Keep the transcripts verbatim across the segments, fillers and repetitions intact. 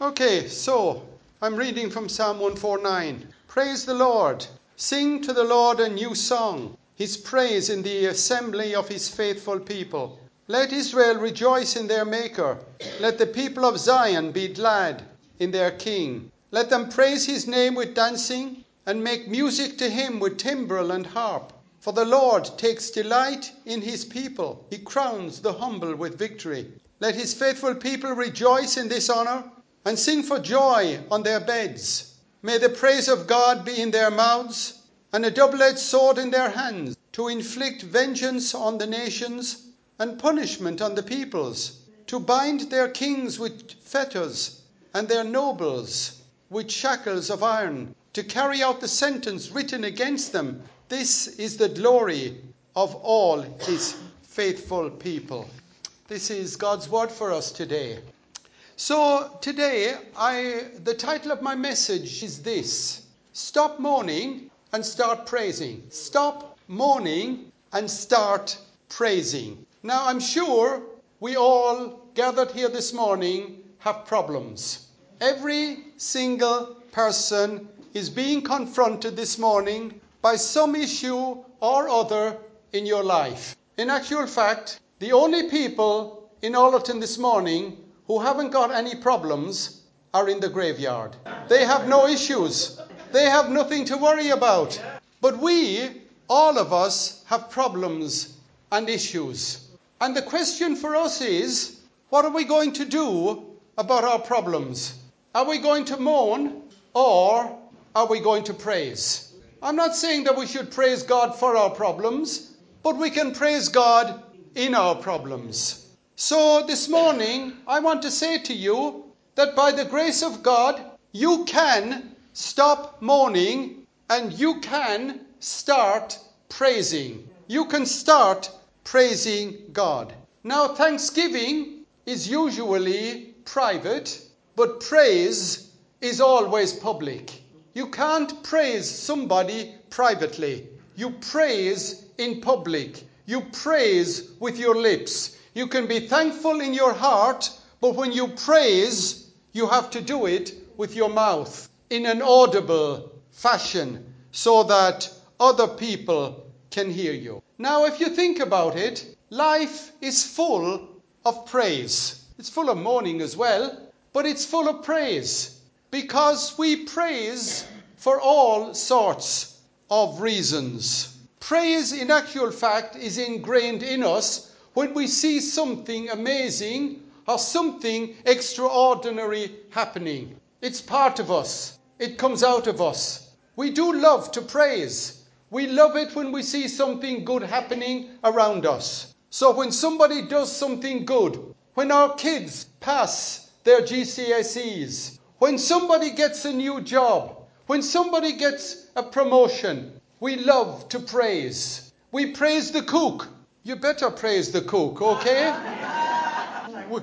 Okay, so I'm reading from Psalm one forty-nine. Praise the Lord. Sing to the Lord a new song, his praise in the assembly of his faithful people. Let Israel rejoice in their Maker. Let the people of Zion be glad in their King. Let them praise his name with dancing and make music to him with timbrel and harp. For the Lord takes delight in his people. He crowns the humble with victory. Let his faithful people rejoice in this honor and sing for joy on their beds. May the praise of God be in their mouths and a double-edged sword in their hands, to inflict vengeance on the nations and punishment on the peoples, to bind their kings with fetters and their nobles with shackles of iron, to carry out the sentence written against them. This is the glory of all his faithful people. This is God's word for us today. So today, I, the title of my message is this: Stop mourning and start praising. Stop mourning and start praising. Now, I'm sure we all gathered here this morning have problems. Every single person is being confronted this morning by some issue or other in your life. In actual fact, the only people in Ollerton this morning who haven't got any problems are in the graveyard. They have no issues. They have nothing to worry about. But we, all of us, have problems and issues. And the question for us is, what are we going to do about our problems? Are we going to mourn or are we going to praise? I'm not saying that we should praise God for our problems, but we can praise God in our problems. So this morning, I want to say to you that by the grace of God, you can stop mourning and you can start praising. You can start praising God. Now, thanksgiving is usually private, but praise is always public. You can't praise somebody privately. You praise in public. You praise with your lips. You can be thankful in your heart, but when you praise, you have to do it with your mouth in an audible fashion so that other people can hear you. Now, if you think about it, life is full of praise. It's full of mourning as well, but it's full of praise because we praise for all sorts of reasons. Praise, in actual fact, is ingrained in us when we see something amazing or something extraordinary happening. It's part of us. It comes out of us. We do love to praise. We love it when we see something good happening around us. So when somebody does something good, when our kids pass their G C S Es, when somebody gets a new job, when somebody gets a promotion, we love to praise. We praise the cook. You better praise the cook, okay? we,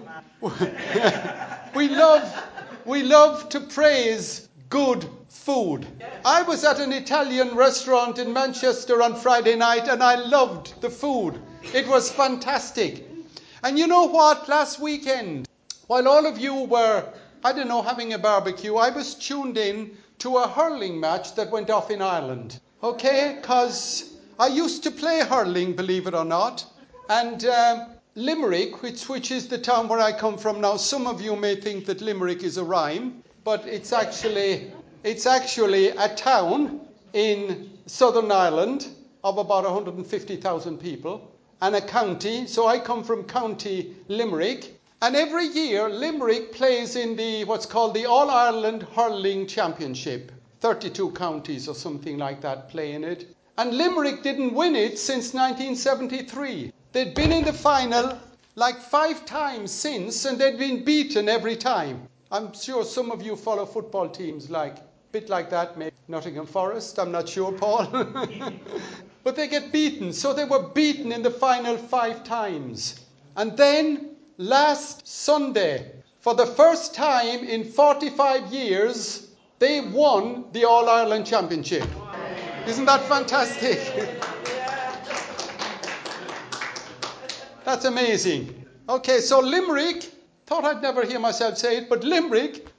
we love, we love to praise good food. I was at an Italian restaurant in Manchester on Friday night and I loved the food. It was fantastic. And you know what? Last weekend, while all of you were, I don't know, having a barbecue, I was tuned in to a hurling match that went off in Ireland. Okay? Because I used to play hurling, believe it or not. And um, Limerick, which, which is the town where I come from now, some of you may think that Limerick is a rhyme, but it's actually, it's actually a town in Southern Ireland of about one hundred fifty thousand people, and a county. So I come from County Limerick. And every year, Limerick plays in the what's called the All-Ireland Hurling Championship. thirty-two counties or something like that play in it. And Limerick didn't win it since nineteen seventy-three. They'd been in the final like five times since, and they'd been beaten every time. I'm sure some of you follow football teams like, a bit like that, maybe Nottingham Forest, I'm not sure, Paul. But they get beaten. So they were beaten in the final five times. And then last Sunday, for the first time in forty-five years, they won the All-Ireland Championship. Isn't that fantastic? That's amazing. Okay, so Limerick, thought I'd never hear myself say it, but Limerick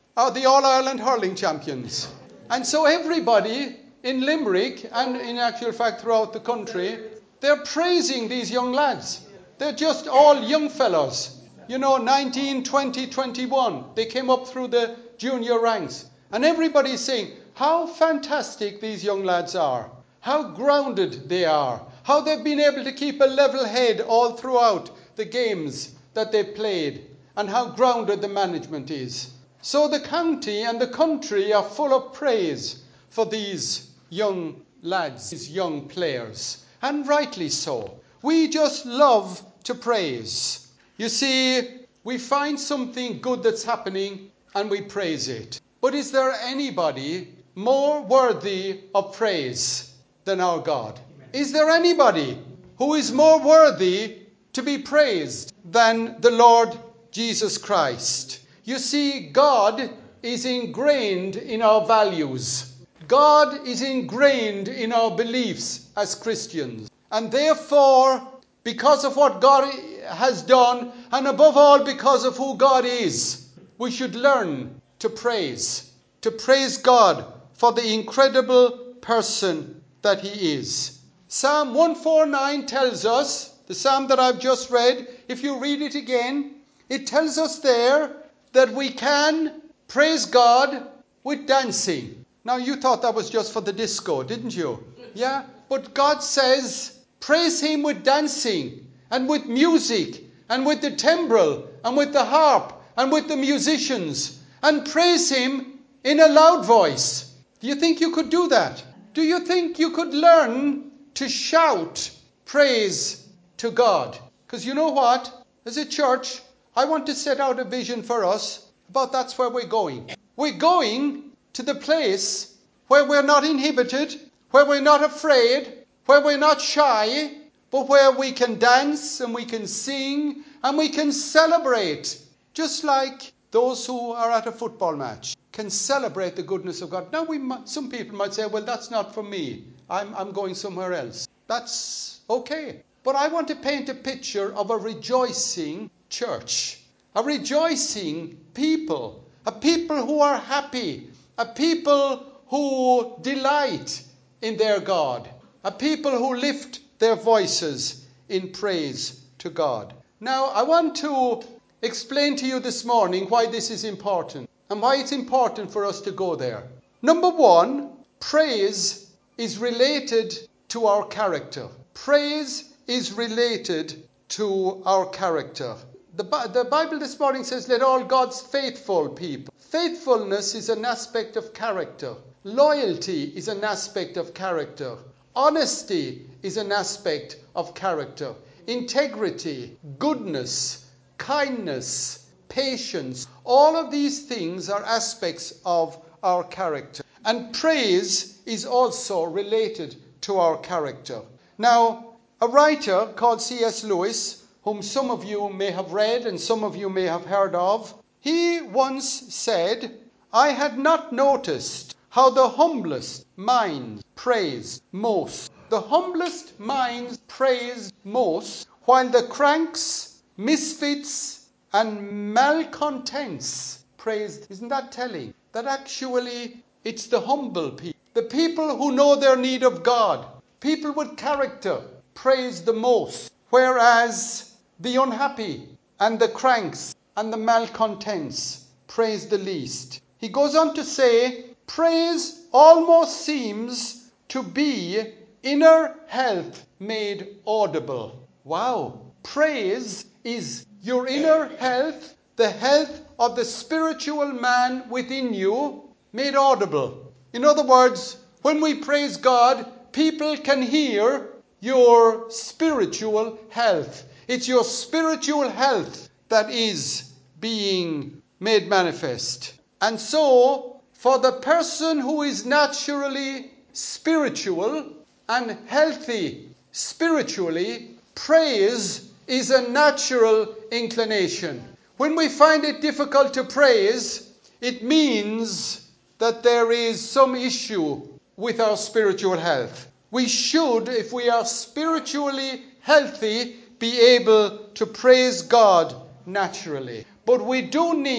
are the All-Ireland hurling champions. And so everybody in Limerick, and in actual fact throughout the country, they're praising these young lads. They're just all young fellows. You know, nineteen, twenty, twenty-one. They came up through the junior ranks. And everybody's saying how fantastic these young lads are. How grounded they are. How they've been able to keep a level head all throughout the games that they've played. And how grounded the management is. So the county and the country are full of praise for these young lads, these young players. And rightly so. We just love to praise. You see, we find something good that's happening and we praise it. But is there anybody more worthy of praise than our God? Is there anybody who is more worthy to be praised than the Lord Jesus Christ? You see, God is ingrained in our values. God is ingrained in our beliefs as Christians. And therefore, because of what God has done, and above all because of who God is, we should learn to praise. To praise God for the incredible person that he is. Psalm one forty-nine tells us, the psalm that I've just read, if you read it again, it tells us there that we can praise God with dancing. Now you thought that was just for the disco, didn't you? Yeah, but God says praise him with dancing and with music and with the timbrel and with the harp and with the musicians, and praise him in a loud voice. Do you think you could do that? Do you think you could learn to shout praise to God? Because you know what? As a church, I want to set out a vision for us about that's where we're going. We're going to the place where we're not inhibited, where we're not afraid, where we're not shy, but where we can dance and we can sing and we can celebrate, just like those who are at a football match can celebrate the goodness of God. Now, we might, some people might say, well, that's not for me. I'm, I'm going somewhere else. That's okay. But I want to paint a picture of a rejoicing church, a rejoicing people, a people who are happy, a people who delight in their God, a people who lift their voices in praise to God. Now, I want to explain to you this morning why this is important and why it's important for us to go there. Number one, praise is related to our character. Praise is related to our character. The, the Bible this morning says, let all God's faithful people. Faithfulness is an aspect of character. Loyalty is an aspect of character. Honesty is an aspect of character. Integrity, goodness, kindness, patience, all of these things are aspects of our character. And praise is also related to our character. Now, a writer called C S Lewis, whom some of you may have read and some of you may have heard of, he once said, I had not noticed how the humblest minds praised most. The humblest minds praised most, while the cranks, misfits, and malcontents praised. Isn't that telling? That actually it's the humble people, the people who know their need of God, people with character, praise the most, whereas the unhappy and the cranks and the malcontents praise the least. He goes on to say, praise almost seems to be inner health made audible. Wow. Praise is your inner health, the health of the spiritual man within you, made audible. In other words, when we praise God, people can hear your spiritual health. It's your spiritual health that is being made manifest. And so, for the person who is naturally spiritual and healthy spiritually, praise is a natural inclination. When we find it difficult to praise, it means that there is some issue with our spiritual health. We should, if we are spiritually healthy, be able to praise God naturally. But we do need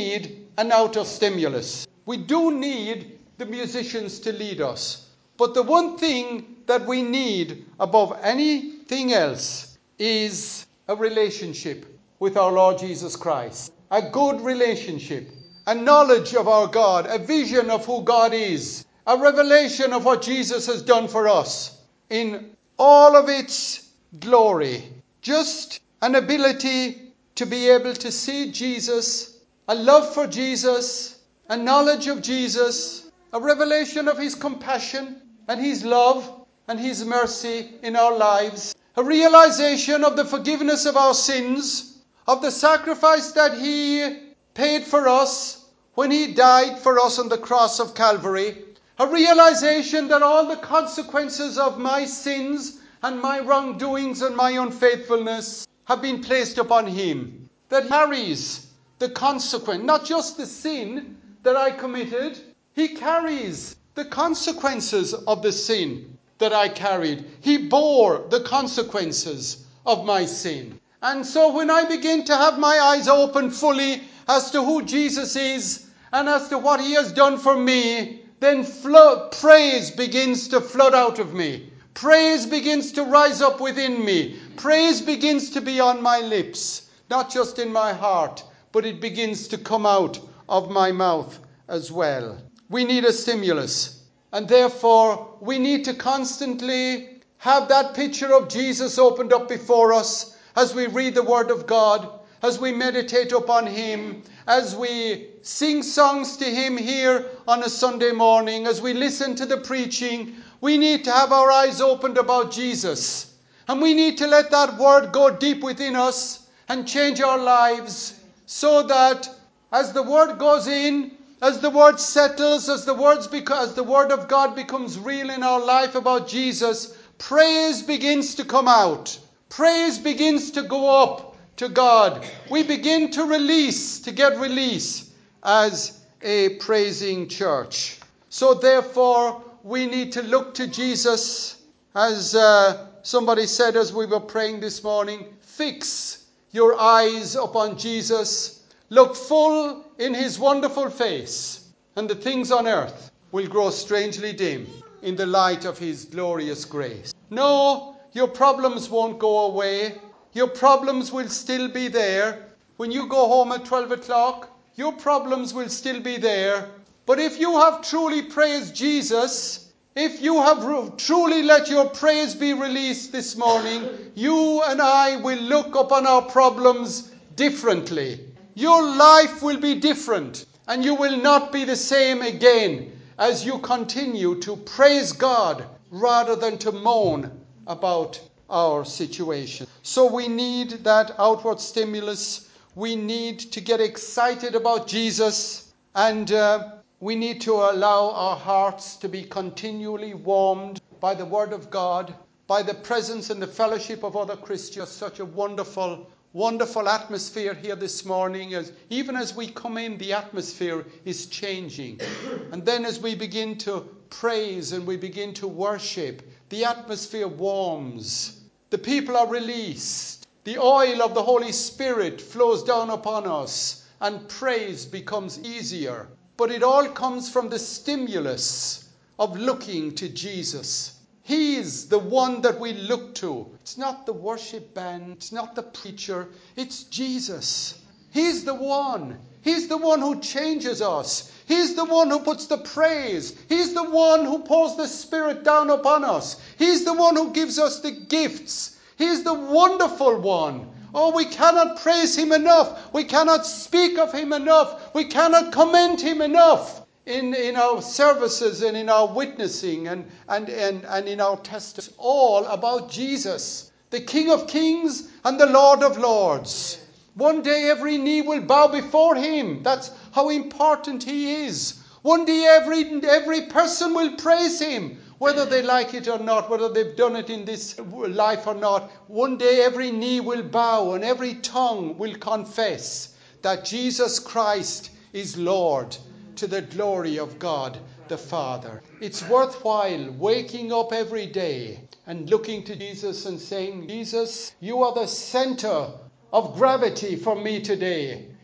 an outer stimulus. We do need the musicians to lead us. But the one thing that we need above anything else is a relationship with our Lord Jesus Christ. A good relationship. A knowledge of our God. A vision of who God is. A revelation of what Jesus has done for us in all of its glory. Just an ability to be able to see Jesus, a love for Jesus, a knowledge of Jesus, a revelation of his compassion and his love and his mercy in our lives, a realization of the forgiveness of our sins, of the sacrifice that he paid for us when he died for us on the cross of Calvary, a realization that all the consequences of my sins and my wrongdoings and my unfaithfulness have been placed upon him. That he carries the consequence, not just the sin that I committed, he carries the consequences of the sin that I carried. He bore the consequences of my sin. And so when I begin to have my eyes open fully as to who Jesus is and as to what he has done for me, then flood, praise begins to flood out of me. Praise begins to rise up within me. Praise begins to be on my lips. Not just in my heart, but it begins to come out of my mouth as well. We need a stimulus. And therefore, we need to constantly have that picture of Jesus opened up before us as we read the Word of God, as we meditate upon him, as we sing songs to him here on a Sunday morning, as we listen to the preaching. We need to have our eyes opened about Jesus. And we need to let that word go deep within us and change our lives so that as the word goes in, as the word settles, as the words beca- as the word of God becomes real in our life about Jesus, praise begins to come out. Praise begins to go up to God. We begin to release, to get release as a praising church. So therefore, we need to look to Jesus, as uh, somebody said as we were praying this morning, fix your eyes upon Jesus, look full in his wonderful face, and the things on earth will grow strangely dim in the light of his glorious grace. No, your problems won't go away. Your problems will still be there. When you go home at twelve o'clock, your problems will still be there. But if you have truly praised Jesus, if you have truly let your praise be released this morning, you and I will look upon our problems differently. Your life will be different, and you will not be the same again as you continue to praise God rather than to moan about our situation. So we need that outward stimulus. We need to get excited about Jesus, and uh, we need to allow our hearts to be continually warmed by the Word of God, by the presence and the fellowship of other Christians. Such a wonderful, wonderful atmosphere here this morning. As even as we come in, the atmosphere is changing. And then as we begin to praise and we begin to worship, the atmosphere warms. The people are released. The oil of the Holy Spirit flows down upon us, and praise becomes easier. But it all comes from the stimulus of looking to Jesus. He is the one that we look to. It's not the worship band. It's not the preacher. It's Jesus. He's the one. He's the one who changes us. He's the one who puts the praise. He's the one who pours the Spirit down upon us. He's the one who gives us the gifts. He's the wonderful one. Oh, we cannot praise him enough. We cannot speak of him enough. We cannot commend him enough in, in our services and in our witnessing and, and, and, and in our testimony. It's all about Jesus, the King of Kings and the Lord of Lords. One day every knee will bow before him. That's how important he is. One day every, every person will praise him, whether they like it or not, whether they've done it in this life or not. One day every knee will bow and every tongue will confess that Jesus Christ is Lord, to the glory of God the Father. It's worthwhile waking up every day and looking to Jesus and saying, Jesus, you are the center of gravity for me today.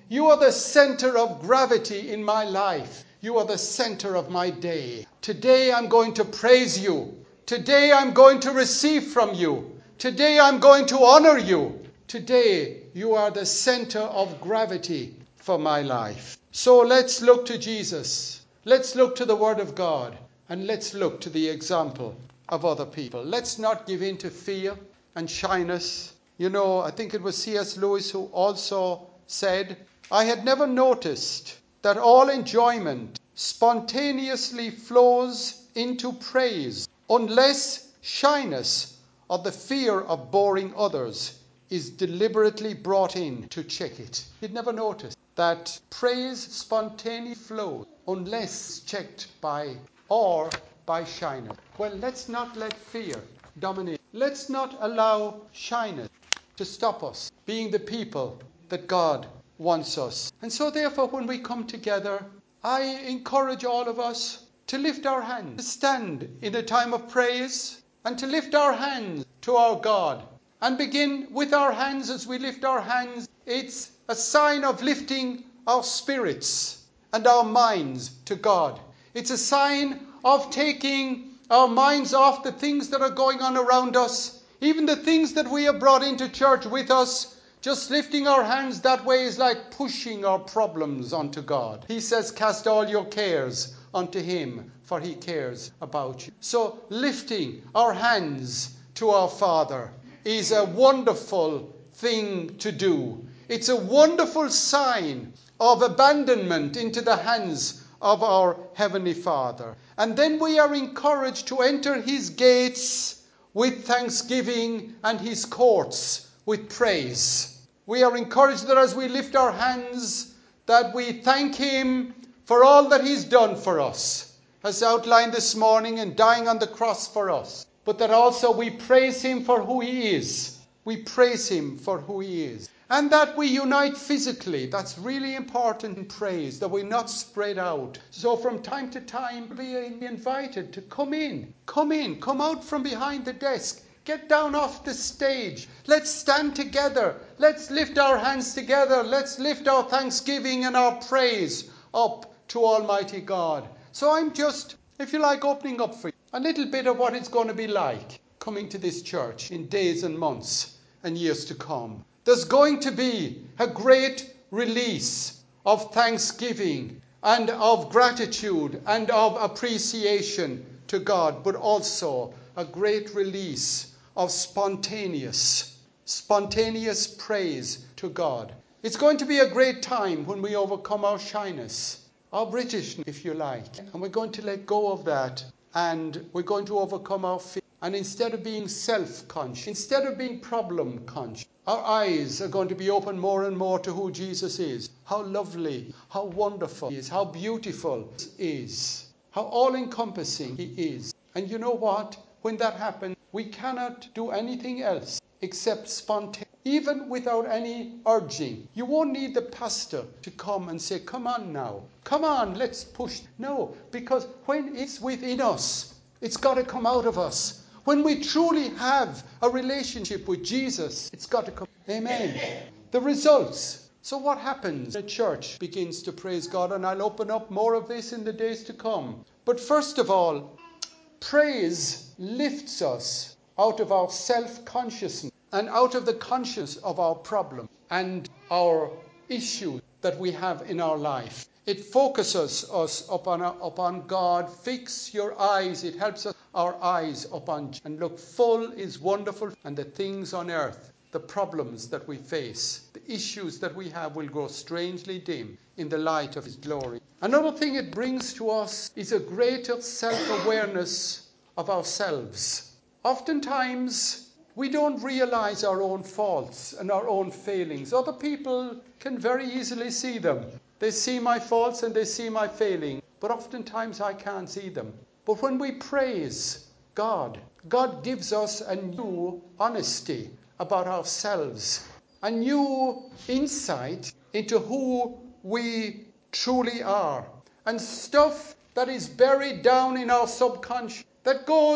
You are the center of gravity in my life. You are the center of my day. Today I'm going to praise you. Today I'm going to receive from you. Today I'm going to honor you. Today you are the center of gravity for my life. So let's look to Jesus. Let's look to the Word of God. And let's look to the example of other people. Let's not give in to fear and shyness. You know, I think it was C S Lewis who also said, I had never noticed that all enjoyment spontaneously flows into praise unless shyness or the fear of boring others is deliberately brought in to check it. He'd never noticed that praise spontaneously flows unless checked by or by shyness. Well, let's not let fear dominate. Let's not allow shyness to stop us being the people that God wants us. And so therefore, when we come together, I encourage all of us to lift our hands, to stand in a time of praise, and to lift our hands to our God. And begin with our hands. As we lift our hands, it's a sign of lifting our spirits and our minds to God. It's a sign of taking our minds off the things that are going on around us, even the things that we have brought into church with us. Just lifting our hands that way is like pushing our problems onto God. He says, cast all your cares onto him, for he cares about you. So lifting our hands to our Father is a wonderful thing to do. It's a wonderful sign of abandonment into the hands of our Heavenly Father. And then we are encouraged to enter his gates with thanksgiving and his courts with praise. We are encouraged that as we lift our hands, that we thank him for all that he's done for us, as outlined this morning, and dying on the cross for us. But that also we praise him for who he is. We praise him for who he is. And that we unite physically. That's really important in praise, that we're not spread out. So from time to time, be invited to come in. Come in. Come out from behind the desk. Get down off the stage. Let's stand together. Let's lift our hands together. Let's lift our thanksgiving and our praise up to Almighty God. So I'm just, if you like, opening up for you a little bit of what it's going to be like coming to this church in days and months and years to come. There's going to be a great release of thanksgiving and of gratitude and of appreciation to God, but also a great release of spontaneous, spontaneous praise to God. It's going to be a great time when we overcome our shyness, our Britishness, if you like, and we're going to let go of that, and we're going to overcome our fear. And instead of being self-conscious, instead of being problem-conscious, our eyes are going to be open more and more to who Jesus is. How lovely, how wonderful he is, how beautiful he is, how all-encompassing he is. And you know what? When that happens, we cannot do anything else except spontaneous, even without any urging. You won't need the pastor to come and say, come on now, come on, let's push. No, because when it's within us, it's got to come out of us. When we truly have a relationship with Jesus, it's got to come. Amen. The results. So what happens? The church begins to praise God, and I'll open up more of this in the days to come. But first of all, praise lifts us out of our self-consciousness and out of the consciousness of our problem and our issues that we have in our life. It focuses us upon, upon God. Fix your eyes. It helps us our eyes upon Jesus. And look, full is wonderful, and the things on earth, the problems that we face, the issues that we have will grow strangely dim in the light of his glory. Another thing it brings to us is a greater self-awareness of ourselves. Oftentimes, we don't realize our own faults and our own failings. Other people can very easily see them. They see my faults and they see my failings, but oftentimes I can't see them. But when we praise God, God gives us a new honesty about ourselves, a new insight into who we truly are, and stuff that is buried down in our subconscious, that goes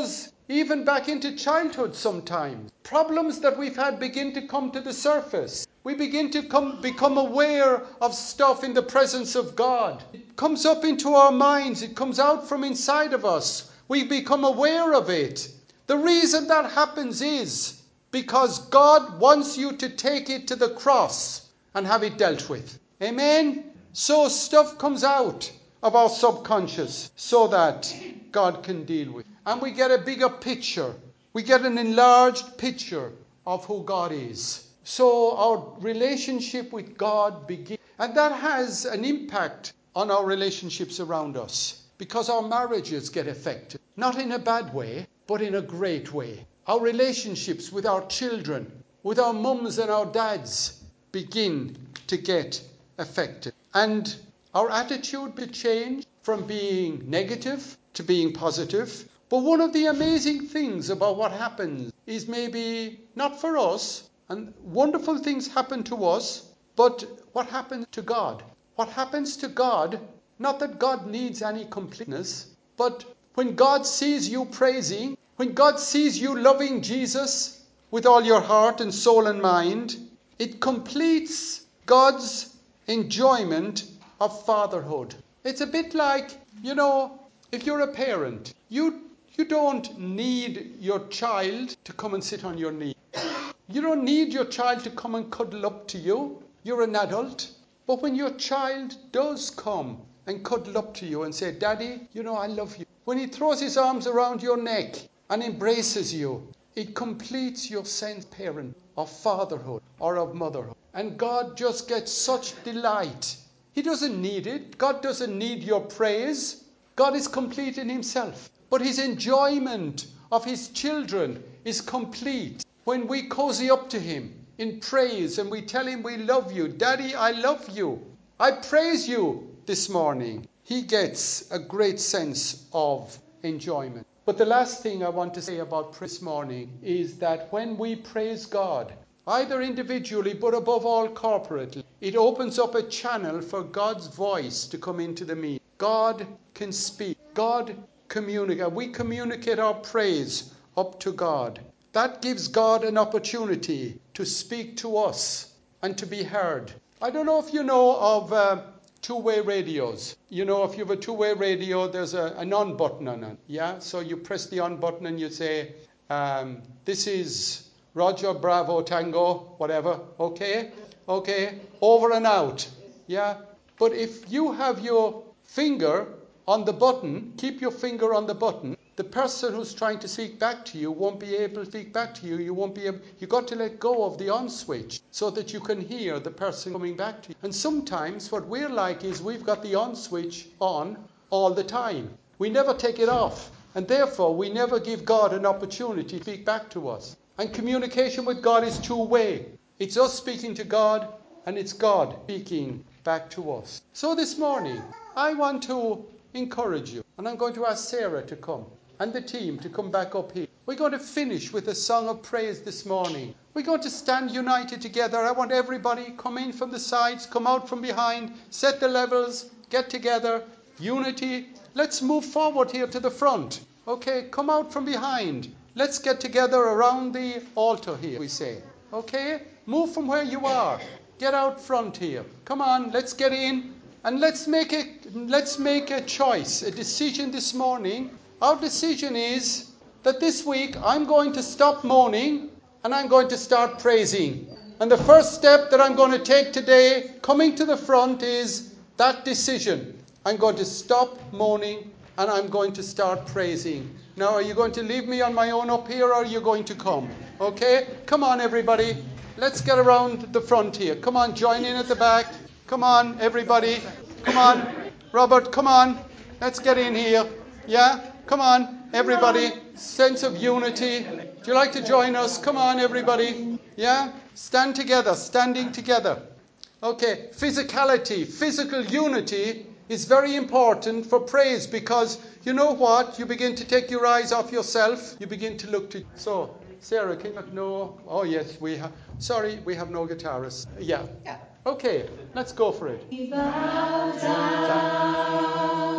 even back into childhood sometimes. Problems that we've had begin to come to the surface. We begin to come, become aware of stuff in the presence of God. It comes up into our minds. It comes out from inside of us. We become aware of it. The reason that happens is because God wants you to take it to the cross and have it dealt with. Amen? So stuff comes out of our subconscious so that God can deal with it. And we get a bigger picture. We get an enlarged picture of who God is. So our relationship with God begins. And that has an impact on our relationships around us. Because our marriages get affected. Not in a bad way, but in a great way. Our relationships with our children, with our mums and our dads, begin to get affected. And our attitude will change from being negative to being positive. But one of the amazing things about what happens is maybe not for us, and wonderful things happen to us, but what happens to God? What happens to God, not that God needs any completeness, but when God sees you praising, when God sees you loving Jesus with all your heart and soul and mind, it completes God's enjoyment of fatherhood. It's a bit like, you know, if you're a parent, you you don't need your child to come and sit on your knee. You don't need your child to come and cuddle up to you. You're an adult. But when your child does come and cuddle up to you and say, Daddy, you know, I love you. When he throws his arms around your neck and embraces you, it completes your sense of parent, of fatherhood or of motherhood. And God just gets such delight. He doesn't need it. God doesn't need your praise. God is complete in himself. But his enjoyment of his children is complete when we cozy up to him in praise and we tell him we love you. Daddy, I love you. I praise you this morning. He gets a great sense of enjoyment. But the last thing I want to say about praise this morning is that when we praise God, either individually but above all corporately, it opens up a channel for God's voice to come into the meeting. God can speak. God communicate. We communicate our praise up to God. That gives God an opportunity to speak to us and to be heard. I don't know if you know of uh, two-way radios. You know, if you have a two-way radio, there's a, an on button on it. Yeah? So you press the on button and you say, um, this is Roger, Bravo, Tango, whatever. Okay? Okay. Over and out. Yeah? But if you have your finger on the button, keep your finger on the button, the person who's trying to speak back to you won't be able to speak back to you. You won't be able, you've got to let go of the on switch so that you can hear the person coming back to you. And sometimes what we're like is we've got the on switch on all the time. We never take it off. And therefore, we never give God an opportunity to speak back to us. And communication with God is two-way. It's us speaking to God, and it's God speaking back to us. So this morning, I want to encourage you. And I'm going to ask Sarah to come and the team to come back up here. We're going to finish with a song of praise this morning. We're going to stand united together. I want everybody come in from the sides, come out from behind, set the levels, get together. Unity. Let's move forward here to the front. Okay, come out from behind. Let's get together around the altar here, we say. Okay? Move from where you are. Get out front here. Come on, let's get in. And let's make a, let's make a choice, a decision this morning. Our decision is that this week I'm going to stop moaning and I'm going to start praising. And the first step that I'm going to take today, coming to the front, is that decision. I'm going to stop moaning and I'm going to start praising. Now, are you going to leave me on my own up here or are you going to come? Okay? Come on, everybody. Let's get around the front here. Come on, join in at the back. Come on, everybody. Come on. Robert, come on. Let's get in here. Yeah? Come on, everybody. Sense of unity. Would you like to join us? Come on, everybody. Yeah? Stand together. Standing together. Okay. Physicality, physical unity is very important for praise because you know what? You begin to take your eyes off yourself. You begin to look to... So, Sarah, can you... No. Oh, yes, we have... Sorry, we have no guitarists. Yeah. Yeah. Okay, let's go for it. We bow down.